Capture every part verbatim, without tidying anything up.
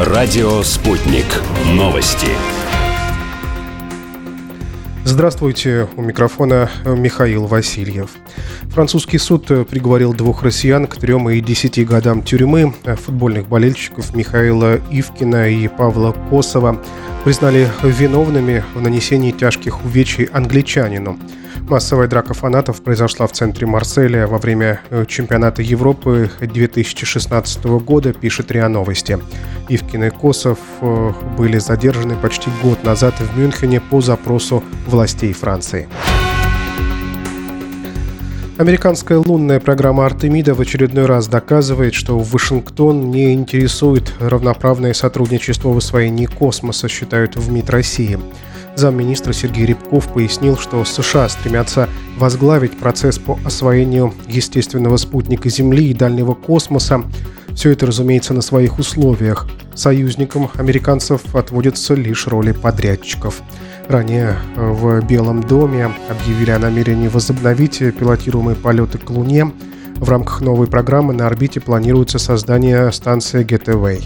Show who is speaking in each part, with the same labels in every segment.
Speaker 1: Радио «Спутник». Новости.
Speaker 2: Здравствуйте, у микрофона Михаил Васильев. Французский суд приговорил двух россиян к трем и десяти годам тюрьмы. Футбольных болельщиков Михаила Ивкина и Павла Косова признали виновными в нанесении тяжких увечий англичанину. Массовая драка фанатов произошла в центре Марселя во время чемпионата Европы две тысячи шестнадцатого года, пишет РИА Новости. Ивкин и Косов были задержаны почти год назад в Мюнхене по запросу властей Франции. Американская лунная программа «Артемида» в очередной раз доказывает, что Вашингтон не интересует равноправное сотрудничество в освоении космоса, считают в МИД России. Замминистра Сергей Рябков пояснил, что США стремятся возглавить процесс по освоению естественного спутника Земли и дальнего космоса. Все это, разумеется, на своих условиях. Союзникам американцев отводятся лишь роли подрядчиков. Ранее в Белом доме объявили о намерении возобновить пилотируемые полеты к Луне. В рамках новой программы на орбите планируется создание станции Гетевей.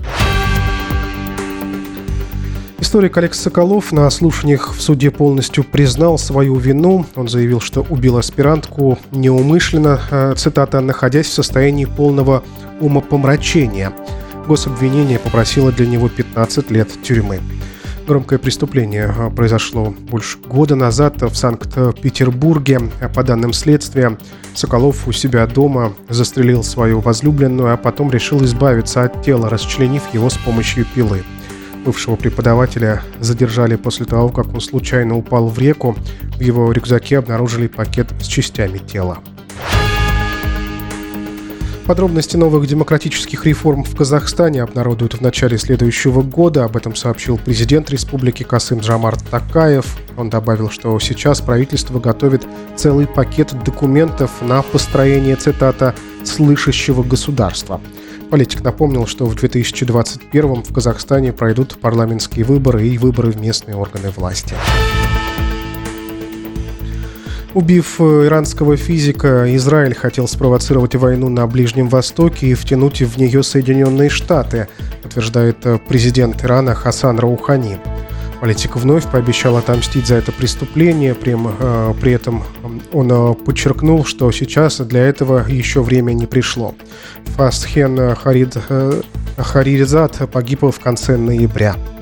Speaker 2: Историк Олег Соколов на слушаниях в суде полностью признал свою вину. Он заявил, что убил аспирантку неумышленно, цитата, «находясь в состоянии полного умопомрачения». Гособвинение попросило для него пятнадцать лет тюрьмы. Громкое преступление произошло больше года назад в Санкт-Петербурге. По данным следствия, Соколов у себя дома застрелил свою возлюбленную, а потом решил избавиться от тела, расчленив его с помощью пилы. Бывшего преподавателя задержали после того, как он случайно упал в реку. В его рюкзаке обнаружили пакет с частями тела. Подробности новых демократических реформ в Казахстане обнародуют в начале следующего года. Об этом сообщил президент республики Касым-Жомарт Токаев. Он добавил, что сейчас правительство готовит целый пакет документов на построение, цитата, «слышащего государства». Политик напомнил, что в две тысячи двадцать первом в Казахстане пройдут парламентские выборы и выборы в местные органы власти. Убив иранского физика, Израиль хотел спровоцировать войну на Ближнем Востоке и втянуть в нее Соединенные Штаты, утверждает президент Ирана Хасан Роухани. Политик вновь пообещал отомстить за это преступление, при, э, при этом он подчеркнул, что сейчас для этого еще время не пришло. Фасхен Харид, э, Харирзад погиб в конце ноября.